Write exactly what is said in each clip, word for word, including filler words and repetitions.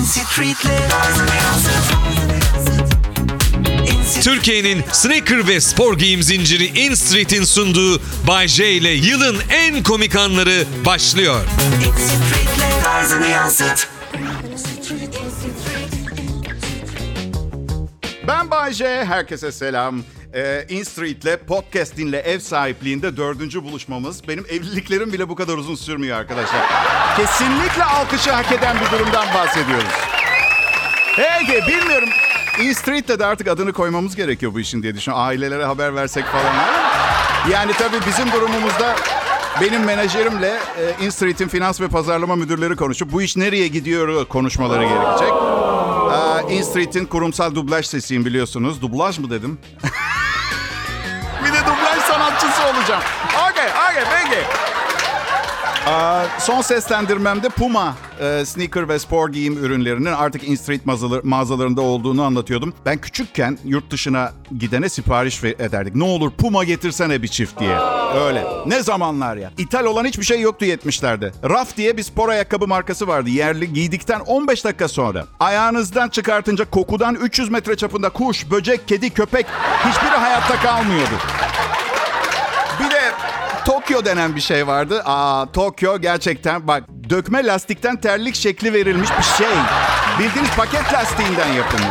Türkiye'nin sneaker ve spor giyim zinciri In Street'in sunduğu Bay J ile yılın en komik anları başlıyor. Ben Bay J, herkese selam. Ee, In Street'le, podcast'inle ev sahipliğinde dördüncü buluşmamız. Benim evliliklerim bile bu kadar uzun sürmüyor arkadaşlar. Kesinlikle alkışı hak eden bir durumdan bahsediyoruz. Peki, bilmiyorum. In Street'le de artık adını koymamız gerekiyor bu işin diye düşünüyorum. Ailelere haber versek falan. Yani tabii bizim durumumuzda benim menajerimle e, In Street'in finans ve pazarlama müdürleri konuşup bu iş nereye gidiyor konuşmaları gerekecek. Ee, In Street'in kurumsal dublaj sesiyim biliyorsunuz. Dublaj mı dedim? Bir de dublaj sanatçısı olacağım. Okey, okey, peki. Ee, son seslendirmemde Puma e, sneaker ve spor giyim ürünlerinin artık In Street mağazalar, mağazalarında olduğunu anlatıyordum. Ben küçükken yurt dışına gidene sipariş ederdik. Ne olur Puma getirsene bir çift diye. Öyle. Ne zamanlar ya. İthal olan hiçbir şey yoktu yetmişlerde. Raf diye bir spor ayakkabı markası vardı. Yerli, giydikten on beş dakika sonra ayağınızdan çıkartınca kokudan üç yüz metre çapında kuş, böcek, kedi, köpek hiçbiri hayatta kalmıyordu. Bir de Tokyo denen bir şey vardı. Aa, Tokyo gerçekten bak dökme lastikten terlik şekli verilmiş bir şey. Bildiğiniz paket lastiğinden yapılmış.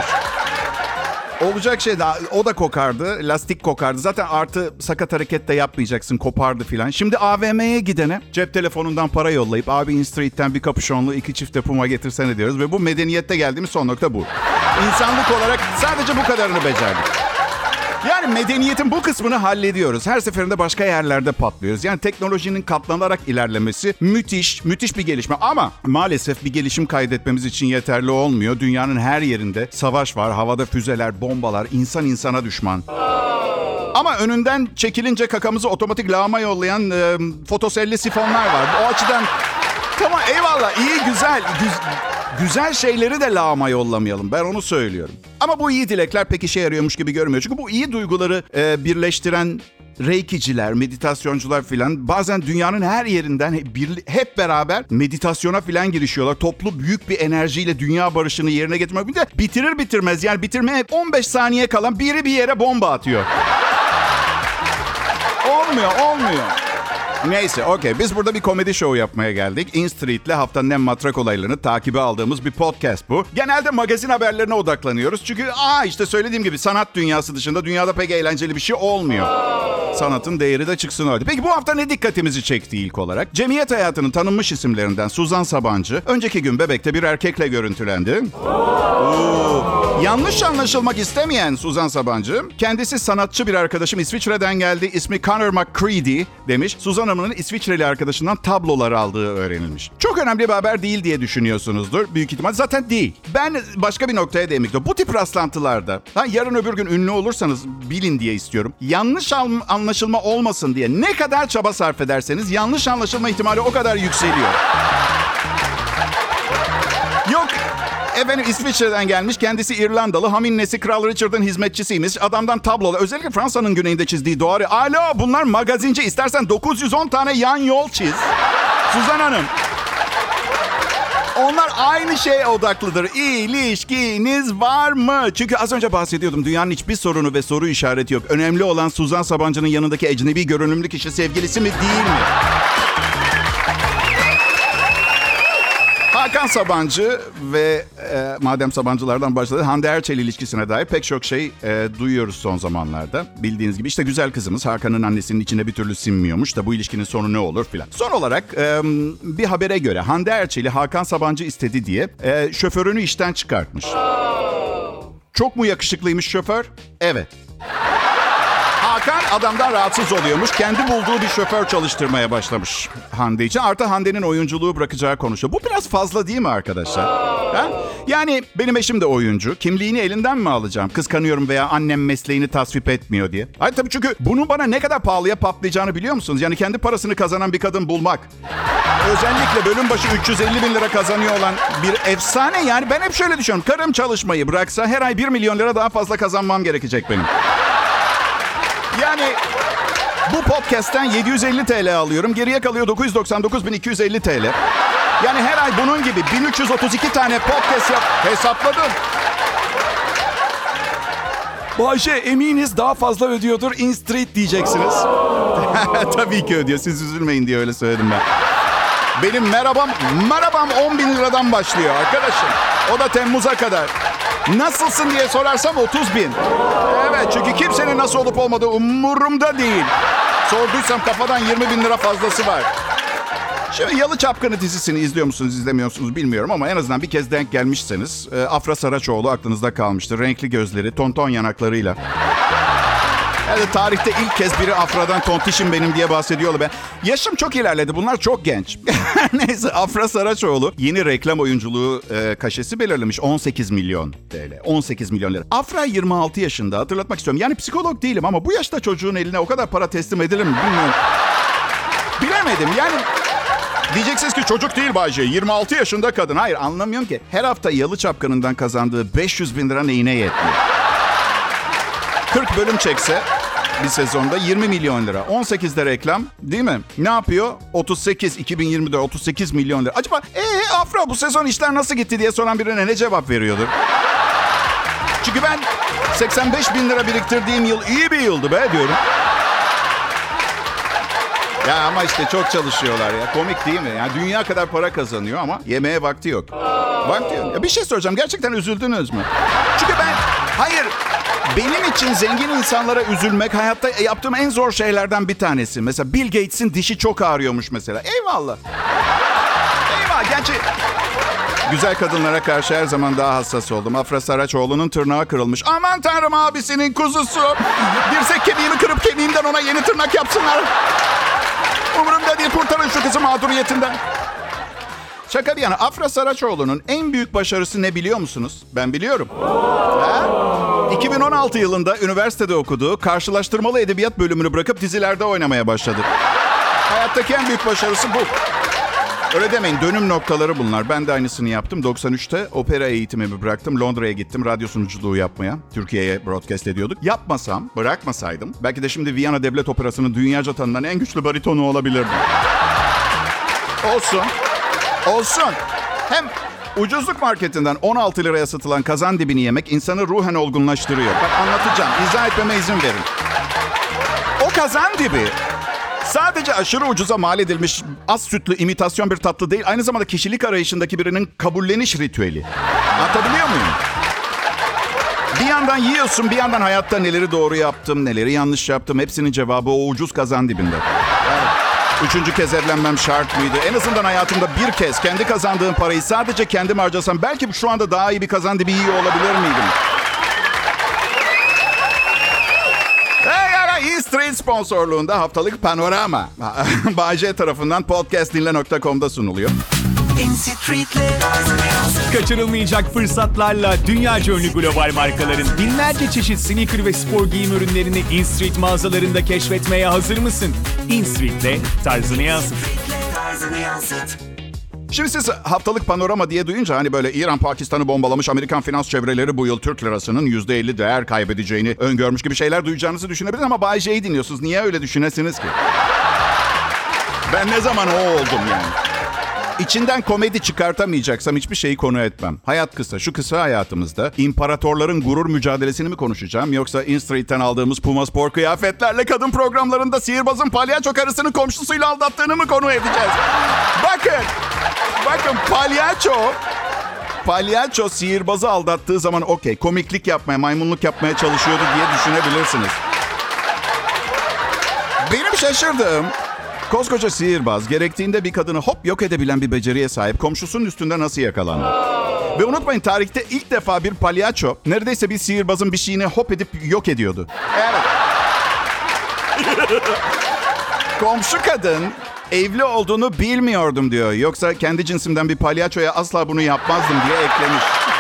Olacak şey daha, o da kokardı, lastik kokardı. Zaten artı sakat hareket de yapmayacaksın, kopardı filan. Şimdi A V M'ye gidene cep telefonundan para yollayıp abi In Street'ten bir kapüşonlu iki çifte Puma getirsene diyoruz. Ve bu medeniyette geldiğimiz son nokta bu. İnsanlık olarak sadece bu kadarını becerdik. Yani medeniyetin bu kısmını hallediyoruz. Her seferinde başka yerlerde patlıyoruz. Yani teknolojinin katlanarak ilerlemesi müthiş, müthiş bir gelişme. Ama maalesef bir gelişim kaydetmemiz için yeterli olmuyor. Dünyanın her yerinde savaş var. Havada füzeler, bombalar, insan insana düşman. Ama önünden çekilince kakamızı otomatik lağıma yollayan e, fotoselli sifonlar var. O açıdan tamam eyvallah iyi güzel. Güz- Güzel şeyleri de lağıma yollamayalım. Ben onu söylüyorum. Ama bu iyi dilekler pek işe yarıyormuş gibi görmüyor. Çünkü bu iyi duyguları e, birleştiren reikiciler, meditasyoncular filan bazen dünyanın her yerinden bir, hep beraber meditasyona filan girişiyorlar. Toplu büyük bir enerjiyle dünya barışını yerine getirmek. Bir de bitirir bitirmez yani bitirmeye on beş saniye kalan biri bir yere bomba atıyor. Olmuyor, olmuyor. Neyse, okey. Biz burada bir komedi show yapmaya geldik. In Street'le haftanın en matrak olaylarını takibe aldığımız bir podcast bu. Genelde magazin haberlerine odaklanıyoruz. Çünkü aa işte söylediğim gibi sanat dünyası dışında dünyada pek eğlenceli bir şey olmuyor. Sanatın değeri de çıksın öyle. Peki bu hafta ne dikkatimizi çekti ilk olarak? Cemiyet hayatının tanınmış isimlerinden Suzan Sabancı önceki gün Bebek'te bir erkekle görüntülendi. Oo. Yanlış anlaşılmak istemeyen Suzan Sabancı, kendisi sanatçı bir arkadaşım İsviçre'den geldi. İsmi Conor McCready demiş. Suzan Hanım'ın İsviçreli arkadaşından tablolar aldığı öğrenilmiş. Çok önemli bir haber değil diye düşünüyorsunuzdur. Büyük ihtimal zaten değil. Ben başka bir noktaya değinmek istiyorum. Bu tip rastlantılarda, ha, yarın öbür gün ünlü olursanız bilin diye istiyorum. Yanlış anlaşılma olmasın diye ne kadar çaba sarf ederseniz yanlış anlaşılma ihtimali o kadar yükseliyor. Yok. Efendim İsviçre'den gelmiş. Kendisi İrlandalı. Haminnesi Kral Richard'ın hizmetçisiymiş. Adamdan tablolar. Özellikle Fransa'nın güneyinde çizdiği duvarı. Alo bunlar magazinci. İstersen dokuz yüz on tane yan yol çiz. Suzan Hanım. Onlar aynı şeye odaklıdır. İlişkiniz var mı? Çünkü az önce bahsediyordum. Dünyanın hiçbir sorunu ve soru işareti yok. Önemli olan Suzan Sabancı'nın yanındaki ecnebi görünümlü kişi sevgilisi mi değil mi? Hakan Sabancı ve e, madem Sabancılardan başladı Hande Erçel ilişkisine dair pek çok şey e, duyuyoruz son zamanlarda. Bildiğiniz gibi işte güzel kızımız Hakan'ın annesinin içine bir türlü sinmiyormuş da bu ilişkinin sonu ne olur filan. Son olarak e, bir habere göre Hande Erçel'i Hakan Sabancı istedi diye e, şoförünü işten çıkartmış. Çok mu yakışıklıymış şoför? Evet. Hakan adamdan rahatsız oluyormuş. Kendi bulduğu bir şoför çalıştırmaya başlamış Hande için. Artı Hande'nin oyunculuğu bırakacağı konuşuyor. Bu biraz fazla değil mi arkadaşlar? Ha? Yani benim eşim de oyuncu. Kimliğini elinden mi alacağım? Kıskanıyorum veya annem mesleğini tasvip etmiyor diye. Hayır tabii çünkü bunun bana ne kadar pahalıya patlayacağını biliyor musunuz? Yani kendi parasını kazanan bir kadın bulmak. Özellikle bölüm başı üç yüz elli bin lira kazanıyor olan bir efsane. Yani ben hep şöyle düşünüyorum. Karım çalışmayı bıraksa her ay bir milyon lira daha fazla kazanmam gerekecek benim. Yani bu podcast'ten yedi yüz elli TL alıyorum. Geriye kalıyor dokuz yüz doksan dokuz bin iki yüz elli TL. Yani her ay bunun gibi bin üç yüz otuz iki tane podcast yap. Hesapladım. Bayşe eminiz daha fazla ödüyordur InStreet diyeceksiniz. Tabii ki ödüyor. Siz üzülmeyin diye öyle söyledim ben. Benim merhabam, merhabam on bin liradan başlıyor arkadaşım. O da Temmuz'a kadar. Nasılsın diye sorarsam otuz bin. Evet, çünkü kimsenin nasıl olup olmadığı umurumda değil. Sorduysam kafadan yirmi bin lira fazlası var. Şimdi Yalı Çapkını dizisini izliyor musunuz, izlemiyor musunuz bilmiyorum ama en azından bir kez denk gelmişseniz e, Afra Saraçoğlu aklınızda kalmıştır. Renkli gözleri, tonton yanaklarıyla. Yani tarihte ilk kez biri Afra'dan tontişim benim diye bahsediyorlar. Ben. Yaşım çok ilerledi. Bunlar çok genç. Neyse, Afra Saraçoğlu yeni reklam oyunculuğu e, kaşesi belirlemiş. on sekiz milyon T L. on sekiz milyon lira. Afra yirmi altı yaşında. Hatırlatmak istiyorum. Yani psikolog değilim ama bu yaşta çocuğun eline o kadar para teslim edilir mi bilmiyorum. Bilemedim. Yani diyeceksiniz ki çocuk değil Bayce. yirmi altı yaşında kadın. Hayır, anlamıyorum ki. Her hafta Yalı Çapkını'ndan kazandığı beş yüz bin lira neyine yetmiyor? kırk bölüm çekse bir sezonda yirmi milyon lira. on sekizde reklam değil mi? Ne yapıyor? otuz sekiz, iki bin yirmi dört otuz sekiz milyon lira. Acaba ee Afra bu sezon işler nasıl gitti diye soran birine ne cevap veriyordur? Çünkü ben seksen beş bin lira biriktirdiğim yıl iyi bir yıldı be diyorum. Ya ama işte çok çalışıyorlar ya. Komik değil mi? Yani dünya kadar para kazanıyor ama yemeğe vakti yok. Vakti yok. Ya bir şey soracağım. Gerçekten üzüldünüz mü? Çünkü ben... Hayır. Benim için zengin insanlara üzülmek hayatta yaptığım en zor şeylerden bir tanesi. Mesela Bill Gates'in dişi çok ağrıyormuş mesela. Eyvallah. Eyvallah. Gerçi güzel kadınlara karşı her zaman daha hassas oldum. Afra Saraçoğlu'nun tırnağı kırılmış. Aman tanrım, abisinin kuzusu. Dirsek kemiğimi kırıp kemiğimden ona yeni tırnak yapsınlar. Umurumda değil, kurtarın şu kızı mağduriyetinden. Şaka bir yana, Afra Saraçoğlu'nun en büyük başarısı ne biliyor musunuz? Ben biliyorum. Ha? iki bin on altı yılında üniversitede okuduğu karşılaştırmalı edebiyat bölümünü bırakıp dizilerde oynamaya başladı. Hayattaki en büyük başarısı bu. Öyle demeyin, dönüm noktaları bunlar. Ben de aynısını yaptım. doksan üçte opera eğitimimi bıraktım. Londra'ya gittim radyo sunuculuğu yapmaya. Türkiye'ye broadcast ediyorduk. Yapmasam, bırakmasaydım belki de şimdi Viyana Devlet Operası'nın dünyaca tanınan en güçlü baritonu olabilirdim. Olsun. Olsun. Hem ucuzluk marketinden on altı liraya satılan kazan dibini yemek insanı ruhen olgunlaştırıyor. Bak anlatacağım. İzah etmeme izin verin. O kazan dibi sadece aşırı ucuza mal edilmiş az sütlü imitasyon bir tatlı değil. Aynı zamanda kişilik arayışındaki birinin kabulleniş ritüeli. Anlatabiliyor muyum? Bir yandan yiyorsun, bir yandan hayatta neleri doğru yaptım, neleri yanlış yaptım. Hepsinin cevabı o ucuz kazan dibinde. Evet. Üçüncü kez evlenmem şart mıydı? En azından hayatımda bir kez kendi kazandığım parayı sadece kendim harcasam belki şu anda daha iyi bir kazan dibi yiyor olabilir miydim? InStreet sponsorluğunda haftalık panorama Bayce tarafından podcast dinle nokta com'da sunuluyor. Kaçırılmayacak fırsatlarla dünyaca ünlü global markaların binlerce çeşit sneaker ve spor giyim ürünlerini InStreet mağazalarında keşfetmeye hazır mısın? InStreet'le tarzını yansıt. Şimdi siz haftalık panorama diye duyunca hani böyle İran Pakistan'ı bombalamış Amerikan finans çevreleri bu yıl Türk lirasının yüzde elli değer kaybedeceğini öngörmüş gibi şeyler duyacağınızı düşünebilirsiniz ama Bay J'yi dinliyorsunuz. Niye öyle düşünesiniz ki? Ben ne zaman o oldum yani? İçinden komedi çıkartamayacaksam hiçbir şeyi konu etmem. Hayat kısa. Şu kısa hayatımızda imparatorların gurur mücadelesini mi konuşacağım? Yoksa InStreet'ten aldığımız Puma spor kıyafetlerle kadın programlarında sihirbazın palyaço karısını komşusuyla aldattığını mı konu edeceğiz? Bakın. Bakın palyaço. Palyaço sihirbazı aldattığı zaman okey. Komiklik yapmaya, maymunluk yapmaya çalışıyordu diye düşünebilirsiniz. Benim şaşırdığım... Koskoca sihirbaz gerektiğinde bir kadını hop yok edebilen bir beceriye sahip komşusunun üstünde nasıl yakalandı? Ve unutmayın tarihte ilk defa bir palyaço neredeyse bir sihirbazın bir şeyini hop edip yok ediyordu. Evet. Komşu kadın evli olduğunu bilmiyordum diyor. Yoksa kendi cinsimden bir palyaçoya asla bunu yapmazdım diye eklemiş.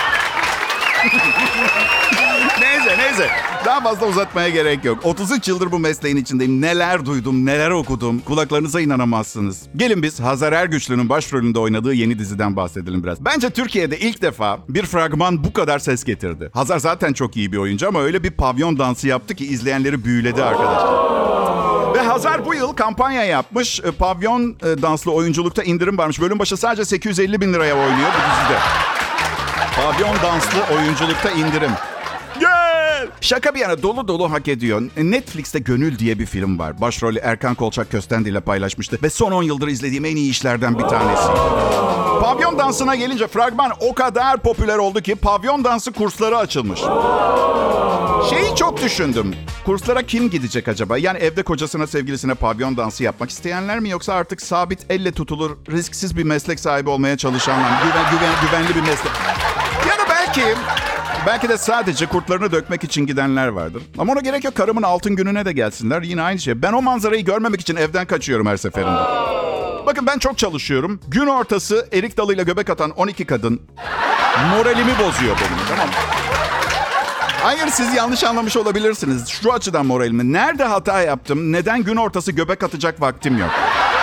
Neyse neyse. Daha fazla uzatmaya gerek yok. otuz üç yıldır bu mesleğin içindeyim. Neler duydum, neler okudum. Kulaklarınıza inanamazsınız. Gelin biz Hazar Ergüçlü'nün başrolünde oynadığı yeni diziden bahsedelim biraz. Bence Türkiye'de ilk defa bir fragman bu kadar ses getirdi. Hazar zaten çok iyi bir oyuncu ama öyle bir pavyon dansı yaptı ki izleyenleri büyüledi arkadaşlar. Ve Hazar bu yıl kampanya yapmış. E, Pavyon e, danslı oyunculukta indirim varmış. Bölüm başı sadece sekiz yüz elli bin liraya oynuyor bu dizide. Pavyon danslı oyunculukta indirim. Gel! Şaka bir yana dolu dolu hak ediyor. Netflix'te Gönül diye bir film var. Başrolü Erkan Kolçak Köstendi ile paylaşmıştı. Ve son on yıldır izlediğim en iyi işlerden bir tanesi. Pavyon dansına gelince fragman o kadar popüler oldu ki pavyon dansı kursları açılmış. Şeyi çok düşündüm. Kurslara kim gidecek acaba? Yani evde kocasına, sevgilisine pavyon dansı yapmak isteyenler mi? Yoksa artık sabit elle tutulur, risksiz bir meslek sahibi olmaya çalışanlar mı? Güven, güven, güvenli bir meslek. Ya da belki... Belki de sadece kurtlarını dökmek için gidenler vardır. Ama ona gerek yok. Karımın altın gününe de gelsinler. Yine aynı şey. Ben o manzarayı görmemek için evden kaçıyorum her seferinde. Bakın ben çok çalışıyorum. Gün ortası erik dalıyla göbek atan on iki kadın moralimi bozuyor benim. Tamam mı? Hayır, siz yanlış anlamış olabilirsiniz. Şu açıdan moralimi. Nerede hata yaptım? Neden gün ortası göbek atacak vaktim yok?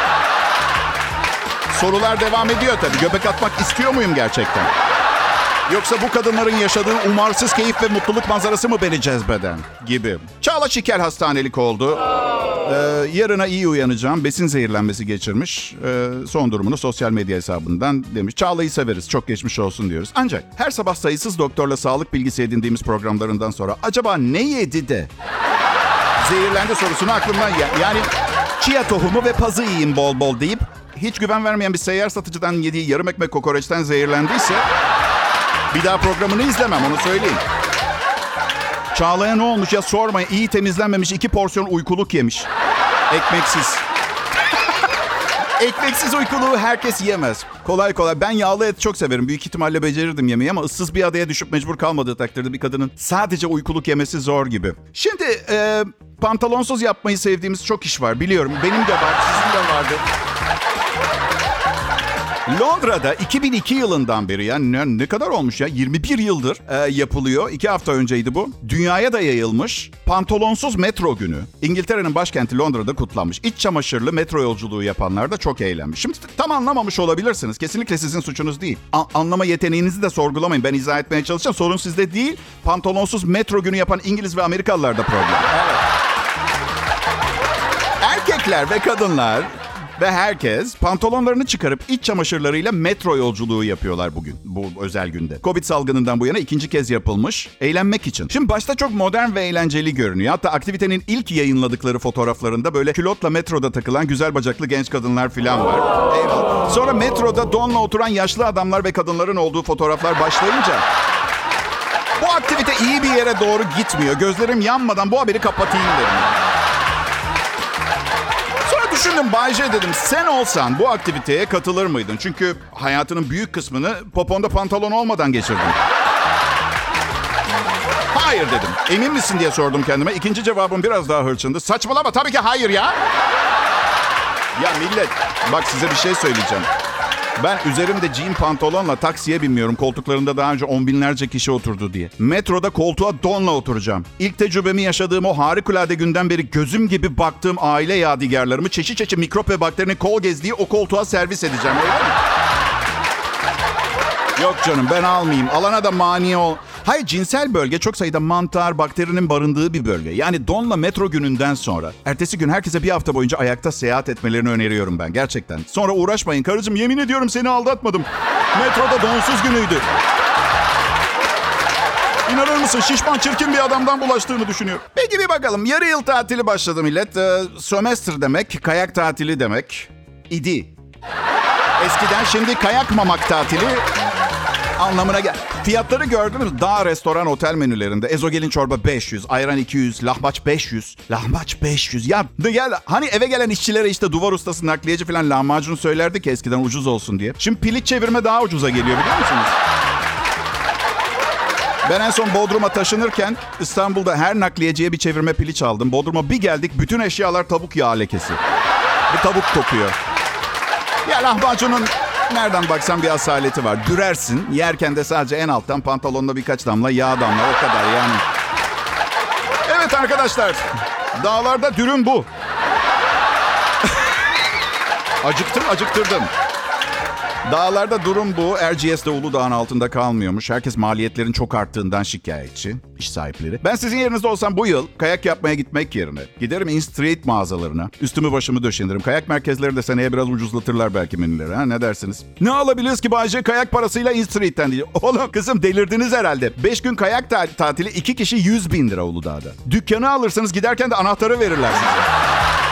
Sorular devam ediyor tabii. Göbek atmak istiyor muyum gerçekten? Yoksa bu kadınların yaşadığı umarsız keyif ve mutluluk manzarası mı beni cezbeden gibi. Çağla Şikel hastanelik oldu. Ee, yarına iyi uyanacağım. Besin zehirlenmesi geçirmiş. Ee, son durumunu sosyal medya hesabından demiş. Çağla'yı severiz. Çok geçmiş olsun diyoruz. Ancak her sabah sayısız doktorla sağlık bilgisi edindiğimiz programlarından sonra acaba ne yedi de zehirlendi sorusunu aklımdan ya- yani chia tohumu ve pazı yiyeyim bol bol deyip hiç güven vermeyen bir seyyar satıcıdan yediği yarım ekmek kokoreçten zehirlendiyse bir daha programını izlemem, onu söyleyeyim. Çağla'ya ne olmuş ya sormayın. İyi temizlenmemiş iki porsiyon uykuluk yemiş. Ekmeksiz. Ekmeksiz uykuluğu herkes yemez. Kolay kolay. Ben yağlı et çok severim. Büyük ihtimalle becerirdim yemeği ama ıssız bir adaya düşüp mecbur kalmadığı takdirde bir kadının sadece uykuluk yemesi zor gibi. Şimdi e, pantolonsuz yapmayı sevdiğimiz çok iş var. Biliyorum benim de var, sizin de vardı. Londra'da iki bin iki yılından beri ya ne, ne kadar olmuş ya yirmi bir yıldır e, yapılıyor. iki hafta önceydi bu. Dünyaya da yayılmış pantolonsuz metro günü. İngiltere'nin başkenti Londra'da kutlanmış. İç çamaşırlı metro yolculuğu yapanlar da çok eğlenmiş. Şimdi tam anlamamış olabilirsiniz. Kesinlikle sizin suçunuz değil. A- anlama yeteneğinizi de sorgulamayın. Ben izah etmeye çalışacağım. Sorun sizde değil. Pantolonsuz metro günü yapan İngiliz ve Amerikalılarda problem. Evet. Erkekler ve kadınlar ve herkes pantolonlarını çıkarıp iç çamaşırlarıyla metro yolculuğu yapıyorlar bugün. Bu özel günde. Covid salgınından bu yana ikinci kez yapılmış. Eğlenmek için. Şimdi başta çok modern ve eğlenceli görünüyor. Hatta aktivitenin ilk yayınladıkları fotoğraflarında böyle külotla metroda takılan güzel bacaklı genç kadınlar falan var. Eyvallah. Sonra metroda donla oturan yaşlı adamlar ve kadınların olduğu fotoğraflar başlayınca bu aktivite iyi bir yere doğru gitmiyor. Gözlerim yanmadan bu haberi kapatayım dedim. Düşündüm Bay J dedim, sen olsan bu aktiviteye katılır mıydın? Çünkü hayatının büyük kısmını poponda pantolon olmadan geçirdin. Hayır dedim. Emin misin diye sordum kendime. İkinci cevabım biraz daha hırçındı. Saçmalama, tabii ki hayır ya. Ya millet, bak size bir şey söyleyeceğim. Ben üzerimde jean pantolonla taksiye binmiyorum. Koltuklarında daha önce on binlerce kişi oturdu diye. Metroda koltuğa donla oturacağım. İlk tecrübemi yaşadığım o harikulade günden beri gözüm gibi baktığım aile yadigarlarımı çeşit çeşit mikrop ve bakterinin kol gezdiği o koltuğa servis edeceğim. Öyle mi? Yok canım, ben almayayım. Alana da mani ol. Hayır, cinsel bölge çok sayıda mantar, bakterinin barındığı bir bölge. Yani donla metro gününden sonra ertesi gün herkese bir hafta boyunca ayakta seyahat etmelerini öneriyorum ben gerçekten. Sonra uğraşmayın karıcığım, yemin ediyorum seni aldatmadım. Metroda donsuz günüydü. İnanır mısın, şişman çirkin bir adamdan bulaştığını düşünüyor. Peki bir bakalım, yarı yıl tatili başladı millet. Ee, sömestr demek, kayak tatili demek idi. Eskiden şimdi kayakmamak tatili anlamına gel. Fiyatları gördünüz mü? Dağ, restoran, otel menülerinde ezogelin çorba beş yüz, ayran iki yüz, lahmaç beş yüz. Lahmaç beş yüz. Ya gel, hani eve gelen işçilere işte duvar ustası, nakliyeci falan lahmacun söylerdi ki eskiden ucuz olsun diye. Şimdi piliç çevirme daha ucuza geliyor, biliyor musunuz? Ben en son Bodrum'a taşınırken İstanbul'da her nakliyeciye bir çevirme piliç aldım. Bodrum'a bir geldik, bütün eşyalar tavuk yağı lekesi. Bu tavuk kokuyor. Ya lahmacunun nereden baksan bir asaleti var. Dürersin, yerken de sadece en alttan pantolonda birkaç damla yağ damla, o kadar yani. Evet arkadaşlar, dağlarda dürüm bu. Acıktım, acıktırdım. Dağlarda durum bu. Erciyes'te Uludağ'ın altında kalmıyormuş. Herkes maliyetlerin çok arttığından şikayetçi. İş sahipleri. Ben sizin yerinizde olsam bu yıl kayak yapmaya gitmek yerine giderim InStreet mağazalarına. Üstümü başımı döşenirim. Kayak merkezleri de seneye biraz ucuzlatırlar belki menüleri. Ha, ne dersiniz? Ne alabiliriz ki Bay J kayak parasıyla InStreet'ten diye. Oğlum kızım delirdiniz herhalde. Beş gün kayak ta- tatili iki kişi yüz bin lira Uludağ'da. Dükkanı alırsanız giderken de anahtarı verirler size.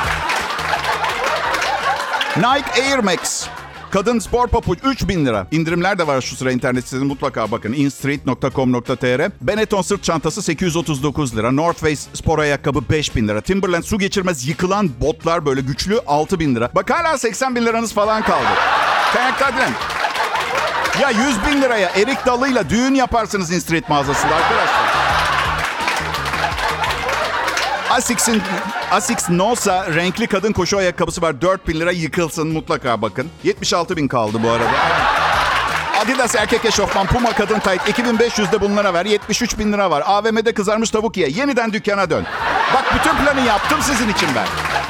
Nike Air Max. Kadın spor papuç üç bin lira. İndirimler de var şu sıra internet sitesinde, mutlaka bakın. instreet nokta com nokta tr. Benetton sırt çantası sekiz yüz otuz dokuz lira. North Face spor ayakkabı beş bin lira. Timberland su geçirmez yıkılan botlar böyle güçlü altı bin lira. Bak hala seksen bin liranız falan kaldı. Kayak tatilen. Ya yüz bin liraya erik dalıyla düğün yaparsınız InStreet mağazasında arkadaşlar. Asics'in Asics Nosa renkli kadın koşu ayakkabısı var. dört bin lira, yıkılsın, mutlaka bakın. yetmiş altı bin kaldı bu arada. Adidas erkek eşofman, Puma kadın tayt iki bin beş yüzde bunlara ver. yetmiş üç bin lira var. A V M'de kızarmış tavuk ye. Yeniden dükkana dön. Bak bütün planı yaptım sizin için ben.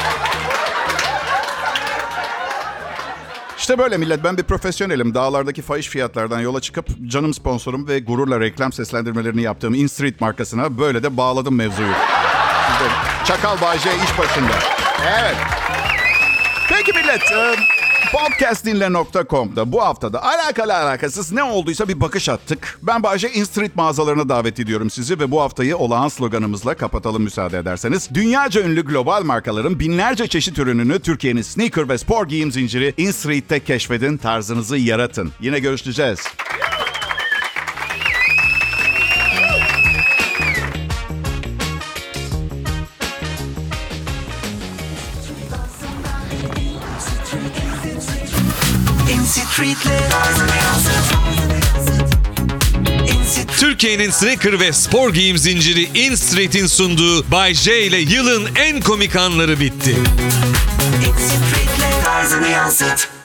İşte böyle millet. Ben bir profesyonelim. Dağlardaki fahiş fiyatlardan yola çıkıp canım sponsorum ve gururla reklam seslendirmelerini yaptığım InStreet markasına böyle de bağladım mevzuyu. Çakal Bay J iş başında. Evet. Peki millet. podcastinle nokta com'da bu haftada alakalı alakasız ne olduysa bir bakış attık. Ben Bay J InStreet mağazalarına davet ediyorum sizi ve bu haftayı olağan sloganımızla kapatalım müsaade ederseniz. Dünyaca ünlü global markaların binlerce çeşit ürününü Türkiye'nin sneaker ve spor giyim zinciri InStreet'te keşfedin, tarzınızı yaratın. Yine görüşeceğiz. Türkiye'nin sneaker ve spor giyim zinciri InStreet'in sunduğu Bay J ile yılın en komik anları bitti. InStreet'le tarzını yansıt.